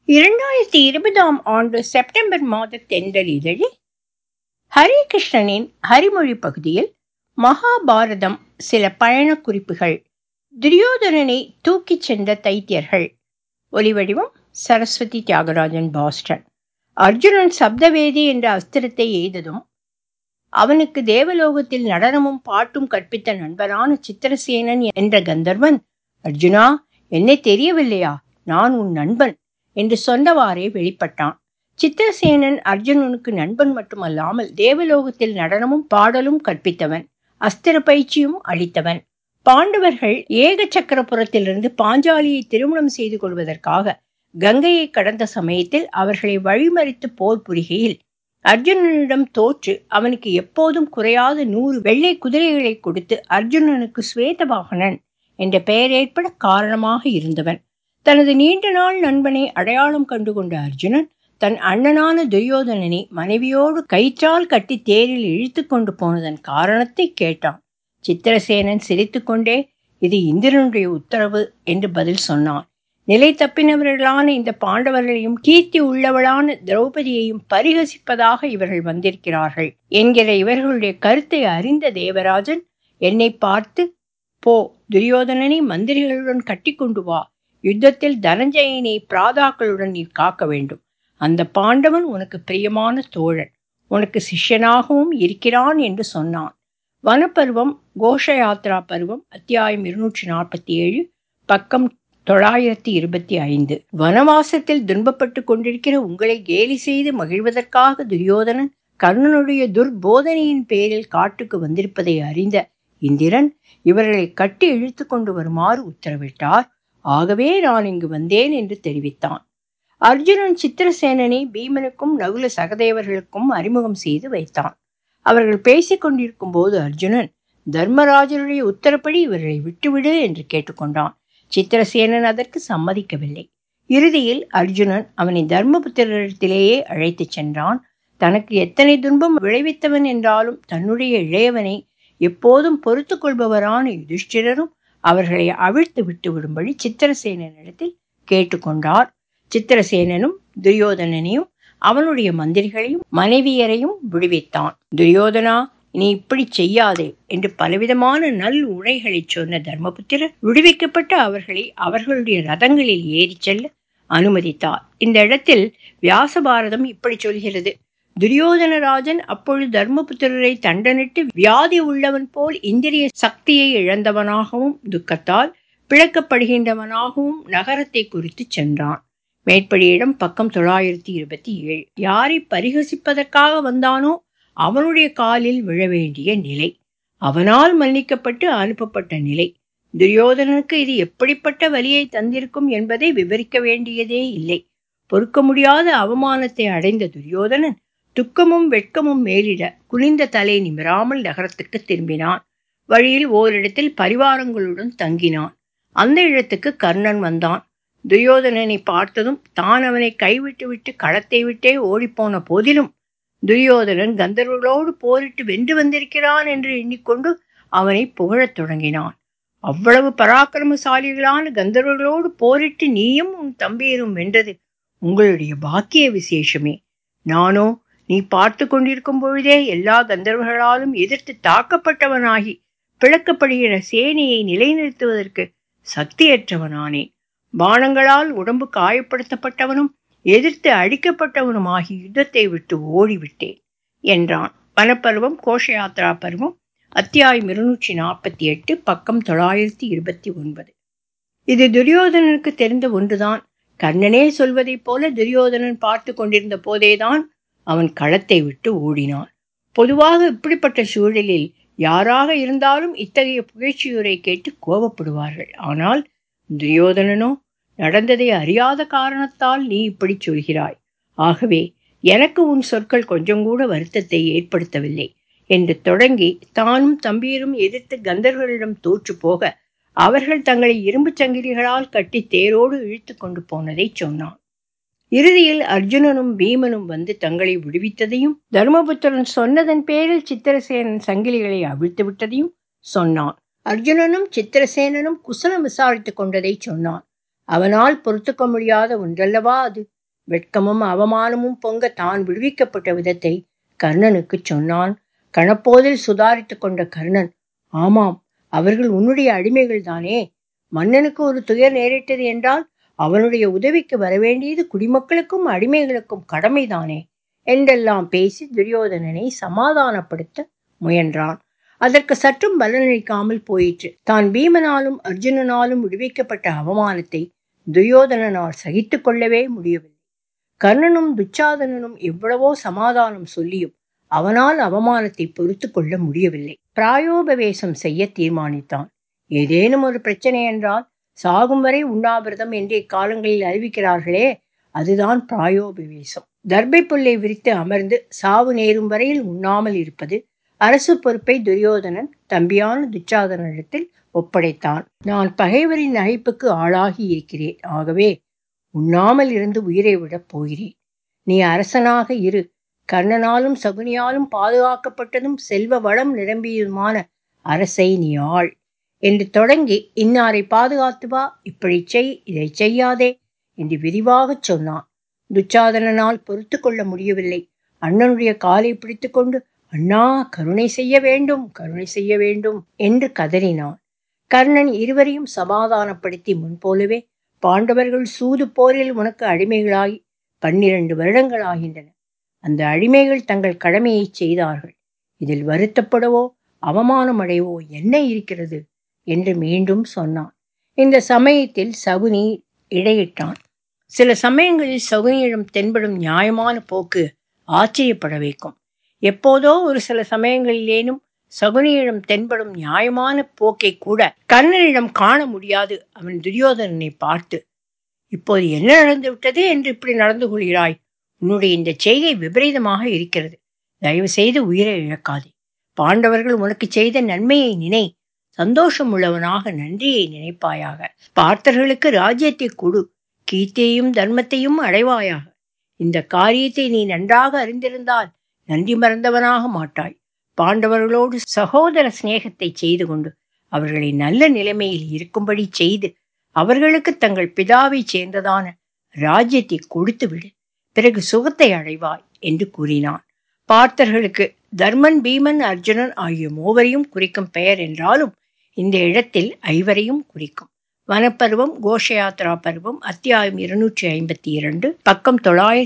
2020ஆம் ஆண்டு செப்டம்பர் மாத தென்றல் இதழில் ஹரிகிருஷ்ணனின் ஹரிமொழி பகுதியில் மகாபாரதம் சில பயண குறிப்புகள். துரியோதனனை தூக்கிச் சென்ற தைத்தியர்கள். ஒலிவடிவம் சரஸ்வதி தியாகராஜன், பாஸ்டன். அர்ஜுனன் சப்தவேதி என்ற அஸ்திரத்தை எய்ததும் அவனுக்கு தேவலோகத்தில் நடனமும் பாட்டும் கற்பித்த நண்பரான சித்திரசேனன் என்ற கந்தர்வன், அர்ஜுனா, என்னை தெரியவில்லையா, நான் உன் நண்பன் என்று சொன்னவாறே வெளிப்பட்டான். சித்திரசேனன் அர்ஜுனனுக்கு நண்பன் மட்டுமல்லாமல் தேவலோகத்தில் நடனமும் பாடலும் கற்பித்தவன், அஸ்திர பயிற்சியும் அளித்தவன். பாண்டவர்கள் ஏக சக்கரபுரத்திலிருந்து பாஞ்சாலியை திருமணம் செய்து கொள்வதற்காக கங்கையை கடந்த சமயத்தில் அவர்களை வழிமறித்து போர் புரிகையில் அர்ஜுனனிடம் தோற்று அவனுக்கு எப்போதும் குறையாத 100 வெள்ளை குதிரைகளை கொடுத்து அர்ஜுனனுக்கு ஸ்வேதவாகனன் என்ற பெயர் ஏற்பட காரணமாக இருந்தவன். தனது நீண்ட நாள் நண்பனை அடையாளம் கண்டுகொண்ட அர்ஜுனன் தன் அண்ணனான துரியோதனனை மனைவியோடு கயிற்றால் கட்டி தேரில் இழுத்து கொண்டு போனதன் காரணத்தை கேட்டான். சித்திரசேனன் சிரித்துக்கொண்டே, இது இந்திரனுடைய உத்தரவு என்று பதில் சொன்னான். நிலை தப்பினவர்களான இந்த பாண்டவர்களையும் கீர்த்தி உள்ளவளான திரௌபதியையும் பரிகசிப்பதாக இவர்கள் வந்திருக்கிறார்கள் என்கிற இவர்களுடைய கருத்தை அறிந்த தேவராஜன் என்னை பார்த்து, போ, துரியோதனனை மந்திரிகளுடன் கட்டி கொண்டு வா, யுத்தத்தில் தனஞ்சயனை பிராதாக்களுடன் நீ காக்க வேண்டும். அந்த பாண்டவன் உனக்கு பிரியமான தோழன், உனக்கு சிஷ்யனாகவும் இருக்கிறான் என்று சொன்னான். வனப்பருவம் கோஷ யாத்ரா பருவம், அத்தியாயம் 247, பக்கம் 925. வனவாசத்தில் துன்பப்பட்டு கொண்டிருக்கிற உங்களை கேலி செய்து மகிழ்வதற்காக துரியோதனன் கர்ணனுடைய துர்போதனையின் பேரில் காட்டுக்கு வந்திருப்பதை அறிந்த இந்திரன் இவர்களை கட்டி இழுத்து கொண்டு வருமாறு உத்தரவிட்டார். ஆகவே நான் இங்கு வந்தேன் என்று தெரிவித்தான். அர்ஜுனன் சித்திரசேனனை பீமனுக்கும் நகுல சகதேவர்களுக்கும் அறிமுகம் செய்து வைத்தான். அவர்கள் பேசிக் கொண்டிருக்கும் போது அர்ஜுனன், தர்மராஜருடைய உத்தரப்படி இவர்களை விட்டுவிடு என்று கேட்டுக்கொண்டான். சித்திரசேனன் அதற்கு சம்மதிக்கவில்லை. இறுதியில் அர்ஜுனன் அவனை தர்மபுத்திரத்திலேயே அழைத்து சென்றான். தனக்கு எத்தனை துன்பம் விளைவித்தவன் என்றாலும் தன்னுடைய இளையவனை எப்போதும் பொறுத்து கொள்பவரான யுதிஷ்டிரரும் அவர்களை அவிழ்த்து விட்டு விடும்படி சித்திரசேனனிடத்தில் கேட்டுக்கொண்டார். சித்திரசேனனும் துரியோதனனையும் அவனுடைய மந்திரிகளையும் மனைவியரையும் விடுவித்தான். துரியோதனா, நீ இப்படி செய்யாதே என்று பலவிதமான நல் உரைகளை சொன்ன தர்மபுத்திரர் விடுவிக்கப்பட்ட அவர்களை அவர்களுடைய ரதங்களில் ஏறி செல்ல அனுமதித்தார். இந்த இடத்தில் வியாசபாரதம் இப்படி சொல்கிறது. துரியோதனராஜன் அப்பொழுது தர்மபுத்திரரை தண்டனிட்டு வியாதி உள்ளவன் போல் இந்திரிய சக்தியை இழந்தவனாகவும் துக்கத்தால் பிளக்கப்படுகின்றவனாகவும் நகரத்தை குறித்து சென்றான். மேற்படியிடம் பக்கம் 927. யாரை பரிகசிப்பதற்காக வந்தானோ அவனுடைய காலில் விழ வேண்டிய நிலை, அவனால் மன்னிக்கப்பட்டு அனுப்பப்பட்ட நிலை. துரியோதனனுக்கு இது எப்படிப்பட்ட வலியை தந்திருக்கும் என்பதை விவரிக்க வேண்டியதே இல்லை. பொறுக்க முடியாத அவமானத்தை அடைந்த துரியோதனன் துக்கமும் வெட்கமும் மேலிட குனிந்த தலை நிமிராமல் நகரத்துக்கு திரும்பினான். வழியில் ஓரிடத்தில் பரிவாரங்களுடன் தங்கினான். அந்த இடத்துக்கு கர்ணன் வந்தான். துரியோதனனை பார்த்ததும் தான் அவனை கைவிட்டு விட்டு களத்தை விட்டே ஓடிப்போன போதிலும் துரியோதனன் கந்தர்வர்களோடு போரிட்டு வென்று வந்திருக்கிறான் என்று எண்ணிக்கொண்டு அவனை புகழத் தொடங்கினான். அவ்வளவு பராக்கிரமசாலிகளான கந்தர்வர்களோடு போரிட்டு நீயும் உன் தம்பியரும் வென்றது உங்களுடைய பாக்கிய விசேஷமே. நானோ நீ பார்த்து கொண்டிருக்கும் பொழுதே எல்லா கந்தர்வர்களாலும் எதிர்த்து தாக்கப்பட்டவனாகி பிளக்கப்படுகிற சேனையை நிலைநிறுத்துவதற்கு சக்தியற்றவனானேன். பானங்களால் உடம்பு காயப்படுத்தப்பட்டவனும் எதிர்த்து அடிக்கப்பட்டவனுமாகி யுத்தத்தை விட்டு ஓடிவிட்டேன் என்றான். வனப்பருவம் கோஷ யாத்ரா பருவம், அத்தியாயம் 248, பக்கம் 929. இது துரியோதனனுக்கு தெரிந்த ஒன்றுதான். கர்ணனே சொல்வதைப் போல துரியோதனன் பார்த்து கொண்டிருந்த போதேதான் அவன் களத்தை விட்டு ஓடினான். பொதுவாக இப்படிப்பட்ட சூழலில் யாராக இருந்தாலும் இத்தகைய புகழ்ச்சியுரை கேட்டு கோபப்படுவார்கள். ஆனால் துரியோதனனோ, நடந்ததை அறியாத காரணத்தால் நீ இப்படி சொல்கிறாய். ஆகவே எனக்கு உன் சொற்கள் கொஞ்சம் கூட வருத்தத்தை ஏற்படுத்தவில்லை என்று தொடங்கி தானும் தம்பியரும் எதிர்த்து கந்தர்வர்களிடம் தோற்று போக அவர்கள் தங்களை இரும்பு சங்கிலிகளால் கட்டி தேரோடு இழுத்து கொண்டு போனதை சொன்னான். இறுதியில் அர்ஜுனனும் பீமனும் வந்து தங்களை விடுவித்ததையும் தர்மபுத்திரன் சொன்னதன் பேரில் சித்திரசேனன் சங்கிலிகளை அவிழ்த்து விட்டதையும் சொன்னான். அர்ஜுனனும் சித்திரசேனனும் குசலம் விசாரித்துக் கொண்டதை சொன்னான். அவனால் பொறுத்துக்க முடியாத ஒன்றல்லவா அது. வெட்கமும் அவமானமும் பொங்க தான் விடுவிக்கப்பட்ட விதத்தை கர்ணனுக்கு சொன்னான். கணப்போதில் சுதாரித்து கொண்ட கர்ணன், ஆமாம், அவர்கள் உன்னுடைய அடிமைகள் தானே. மன்னனுக்கு ஒரு துயர் நேரிட்டது என்றால் அவனுடைய உதவிக்கு வரவேண்டியது குடிமக்களுக்கும் அடிமைகளுக்கும் கடமைதானே என்றெல்லாம் பேசி துரியோதனனை சமாதானப்படுத்த முயன்றான். அதற்கு சற்றும் பலனளிக்காமல் போயிற்று. தான் பீமனாலும் அர்ஜுனனாலும் விடுவிக்கப்பட்ட அவமானத்தை துரியோதனனால் சகித்து கொள்ளவே முடியவில்லை. கர்ணனும் துச்சாதனனும் எவ்வளவோ சமாதானம் சொல்லியும் அவனால் அவமானத்தை பொறுத்து கொள்ள முடியவில்லை. பிராயோபவேசம் செய்ய தீர்மானித்தான். ஏதேனும் ஒரு பிரச்சனை என்றால் சாகும் வரை உண்ணாவிரதம் என்று இக்காலங்களில் அறிவிக்கிறார்களே, அதுதான் பிராயோபவேசம். தர்பை புல்லை விரித்து அமர்ந்து சாவு நேரும் வரையில் உண்ணாமல் இருப்பது. அரசு பொறுப்பை துரியோதனன் தம்பியான துச்சாதனனிடத்தில் ஒப்படைத்தான். நான் பகைவரின் நகைப்புக்கு ஆளாகி இருக்கிறேன். ஆகவே உண்ணாமல் இருந்து உயிரை விடப் போகிறேன். நீ அரசனாக இரு. கர்ணனாலும் சகுனியாலும் பாதுகாக்கப்பட்டதும் செல்வ வளம் நிரம்பியதுமான அரசை நீ ஆள் என்று தொடங்கி, இன்னாரை பாதுகாத்து வா, இப்படி செய், இதை செய்யாதே என்று விரிவாகச் சொன்னான். துச்சாதனனால் பொறுத்து கொள்ள முடியவில்லை. அண்ணனுடைய காலை பிடித்து கொண்டு, அண்ணா, கருணை செய்ய வேண்டும், கருணை செய்ய வேண்டும் என்று கதறினான். கர்ணன் இருவரையும் சமாதானப்படுத்தி, முன்போலவே பாண்டவர்கள் சூது போரில் உனக்கு அடிமைகளாகி 12 வருடங்கள் ஆகின்றன. அந்த அடிமைகள் தங்கள் கடமையை செய்தார்கள். இதில் வருத்தப்படவோ அவமானம் அடையவோ என்ன இருக்கிறது என்று மீண்டும் சொன்னான். இந்த சமயத்தில் சகுனி இடையிட்டான். சில சமயங்களில் சகுனியிடம் தென்படும் நியாயமான போக்கு ஆச்சரியப்பட வைக்கும். எப்போதோ ஒரு சில சமயங்களிலேனும் சகுனியிடம் தென்படும் நியாயமான போக்கை கூட கர்ணனிடம் காண முடியாது. அவன் துரியோதனனை பார்த்து, இப்போது என்ன நடந்து விட்டது என்று இப்படி நடந்து கொள்கிறாய்? உன்னுடைய இந்த செய்கை விபரீதமாக இருக்கிறது. தயவு செய்து உயிரை இழக்காதே. பாண்டவர்கள் உனக்கு செய்த நன்மையை நினை. சந்தோஷம் உள்ளவனாக நன்றியை நினைப்பாயாக. பார்த்தர்களுக்கு ராஜ்யத்தை கொடு. கீர்த்தியையும் தர்மத்தையும் அடைவாயாக. இந்த காரியத்தை நீ நன்றாக அறிந்திருந்தால் நன்றி மறந்தவனாக மாட்டாய். பாண்டவர்களோடு சகோதர சிநேகத்தை செய்து கொண்டு அவர்களை நல்ல நிலைமையில் இருக்கும்படி செய்து அவர்களுக்கு தங்கள் பிதாவை சேர்ந்ததான ராஜ்யத்தை கொடுத்து விடு. பிறகு சுகத்தை அடைவாய் என்று கூறினான். பார்த்தர்களுக்கு தர்மன், பீமன், அர்ஜுனன் ஆகிய மூவரையும் குறிக்கும் பெயர் என்றாலும் இந்த இடத்தில் ஐவரையும் குறிக்கும். வனப்பருவம், கோஷயாத்ரா பருவம், அத்தியாயம் 252, பக்கம்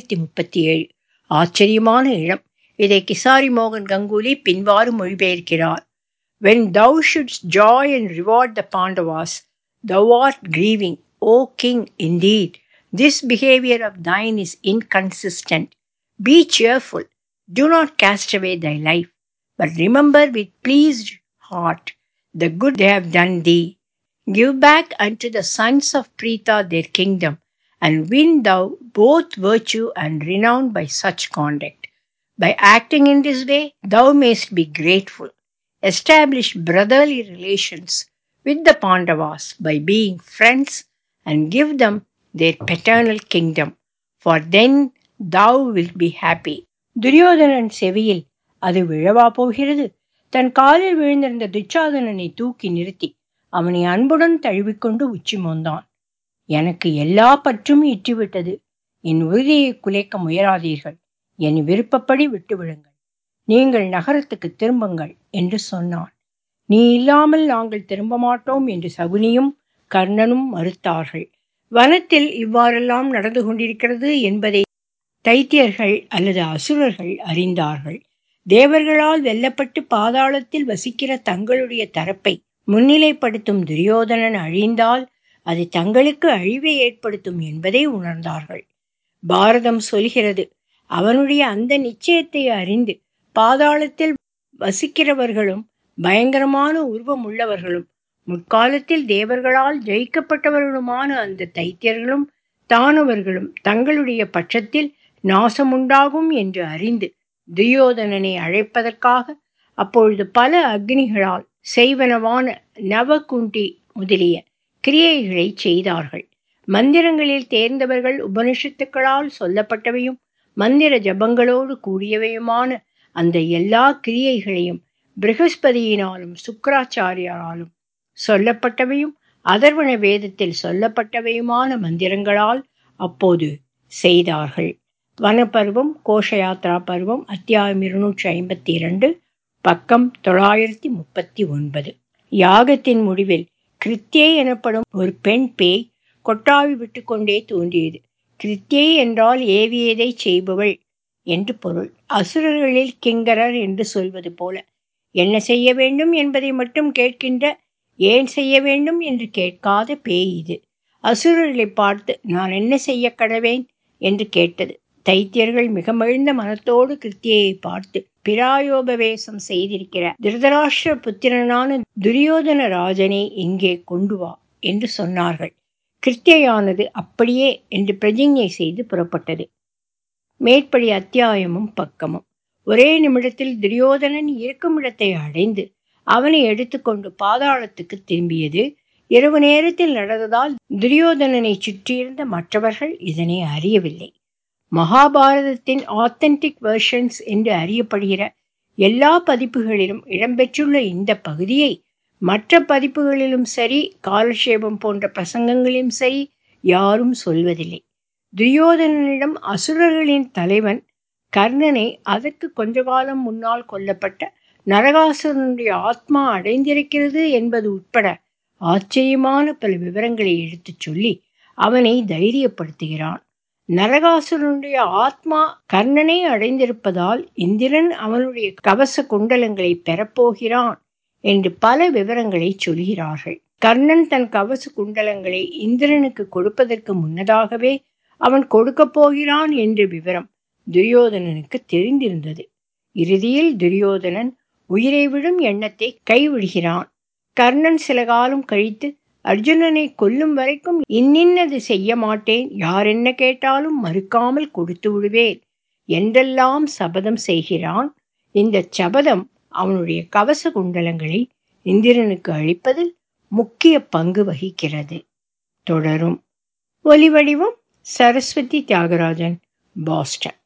937. ஆச்சரியமான இடம். இதை கிசாரி மோகன் Ganguly பின்வாறு மொழிபெயர்க்கிறார். When thou shouldst joy and reward the Pandavas, thou art grieving, O king. Indeed, this behavior of thine is inconsistent. Be cheerful. Do not cast away thy life, but remember with pleased heart the good they have done thee. Give back unto the sons of Pritha their kingdom, and win thou both virtue and renown by such conduct. By acting in this way, thou mayst be grateful. Establish brotherly relations with the Pandavas by being friends, and give them their paternal kingdom, for then thou wilt be happy. Duryodhanan செவியில் அது விழவா போகிறது. தன் காலில் விழுந்திருந்த துச்சாதனனை தூக்கி நிறுத்தி அவனை அன்புடன் தழுவிக்கொண்டு உச்சி மோந்தான். எனக்கு எல்லா பற்றும் இட்டுவிட்டது. என் உறுதியை குலைக்க முயலாதீர்கள். என் விருப்பப்படி விட்டுவிடுங்கள். நீங்கள் நகரத்துக்கு திரும்புங்கள் என்று சொன்னான். நீ இல்லாமல் நாங்கள் திரும்ப மாட்டோம் என்று சகுனியும் கர்ணனும் மறுத்தார்கள். வனத்தில் இவ்வாறெல்லாம் நடந்து கொண்டிருக்கிறது என்பதை தைத்தியர்கள் அல்லது அசுரர்கள் அறிந்தார்கள். தேவர்களால் வெல்லப்பட்டு பாதாளத்தில் வசிக்கிற தங்களுடைய தரப்பை முன்னிலைப்படுத்தும் துரியோதனன் அழிந்தால் அது தங்களுக்கு அழிவை ஏற்படுத்தும் என்பதை உணர்ந்தார்கள். பாரதம் சொல்கிறது, அவனுடைய அந்த நிச்சயத்தை அறிந்து பாதாளத்தில் வசிக்கிறவர்களும் பயங்கரமான உருவம் உள்ளவர்களும் முற்காலத்தில் தேவர்களால் ஜெயிக்கப்பட்டவர்களுமான அந்த தைத்தியர்களும் தானவர்களும் தங்களுடைய பட்சத்தில் நாசமுண்டாகும் என்று அறிந்து துரியோதனனை அழைப்பதற்காக அப்பொழுது பல அக்னிகளால் செய்வனவான நவகுண்டி முதலிய கிரியைகளை செய்தார்கள். மந்திரங்களில் தேர்ந்தவர்கள் உபனிஷத்துக்களால் சொல்லப்பட்டவையும் மந்திர ஜபங்களோடு கூடியவையுமான அந்த எல்லா கிரியைகளையும் பிருகஸ்பதியினாலும் சுக்கராச்சாரியாராலும் சொல்லப்பட்டவையும் அதர்வண வேதத்தில் சொல்லப்பட்டவையுமான மந்திரங்களால் அப்போது செய்தார்கள். வனப்பருவம் கோஷயாத்ரா பருவம் அத்தியாயம் 252 பக்கம் 939. யாகத்தின் முடிவில் கிருத்தியை எனப்படும் ஒரு பெண் பேய் கொட்டாவி விட்டு கொண்டே தோன்றியது. கிருத்தியை என்றால் ஏவியதை செய்பவள் என்று பொருள். அசுரர்களில் கிங்கரர் என்று சொல்வது போல என்ன செய்ய வேண்டும் என்பதை மட்டும் கேட்கின்ற, ஏன் செய்ய வேண்டும் என்று கேட்காத பேய் இது. அசுரர்களை பார்த்து நான் என்ன செய்ய கடவேன் என்று கேட்டது. தைத்தியர்கள் மிக மகிழ்ந்த மனத்தோடு கிருத்தியை பார்த்து, பிராயோபவேசம் செய்திருக்கிற திருதராஷ்டிர புத்திரனான துரியோதன ராஜனை இங்கே கொண்டு வா என்று சொன்னார்கள். கிருத்தியானது அப்படியே என்று பிரதிஞ்ஞை செய்து புறப்பட்டது. மேற்படி அத்தியாயமும் பக்கமும். ஒரே நிமிடத்தில் துரியோதனன் இருக்கும் இடத்தை அடைந்து அவனை எடுத்துக்கொண்டு பாதாளத்துக்கு திரும்பியது. இரவு நேரத்தில் நடந்ததால் துரியோதனனை சுற்றியிருந்த மற்றவர்கள் இதனை அறியவில்லை. மகாபாரதத்தின் ஆத்தென்டிக் வெர்ஷன்ஸ் என்று அறியப்படுகிற எல்லா பதிப்புகளிலும் இடம்பெற்றுள்ள இந்த பகுதியை மற்ற பதிப்புகளிலும் சரி, காலக்ஷேபம் போன்ற பிரசங்கங்களிலும் சரி யாரும் சொல்வதில்லை. துரியோதனனிடம் அசுரர்களின் தலைவன் கர்ணனை அதற்கு கொஞ்ச காலம் முன்னால் கொல்லப்பட்ட நரகாசுரனுடைய ஆத்மா அடைந்திருக்கிறது என்பது உட்பட ஆச்சரியமான பல விவரங்களை எடுத்துச் சொல்லி அவனை தைரியப்படுத்துகிறான். நரகாசுரனுடைய ஆத்மா கர்ணனை அடைந்திருப்பதால் இந்திரன் அவனுடைய கவச குண்டலங்களை பெறப்போகிறான் என்று பல விவரங்களை சொல்கிறார்கள். கர்ணன் தன் கவச குண்டலங்களை இந்திரனுக்கு கொடுப்பதற்கு முன்னதாகவே அவன் கொடுக்க போகிறான் என்ற விவரம் துரியோதனனுக்கு தெரிந்திருந்தது. இறுதியில் துரியோதனன் உயிரை விடும் எண்ணத்தை கைவிடுகிறான். கர்ணன் சில காலம் கழித்து அர்ஜுனனை கொல்லும் வரைக்கும் இன்னின்னது செய்ய மாட்டேன், யார் என்ன கேட்டாலும் மறுக்காமல் கொடுத்து விடுவேன் என்றெல்லாம் சபதம் செய்கிறான். இந்த சபதம் அவனுடைய கவச குண்டலங்களை இந்திரனுக்கு அளிப்பதில் முக்கிய பங்கு வகிக்கிறது. தொடரும். ஒலிவடிவம் சரஸ்வதி தியாகராஜன், பாஸ்டன்.